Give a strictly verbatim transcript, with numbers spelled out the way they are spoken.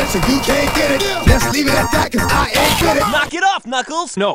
so you can't get it. Let's leave it at that, cause I ain't get it. Knock it off, Knuckles! No,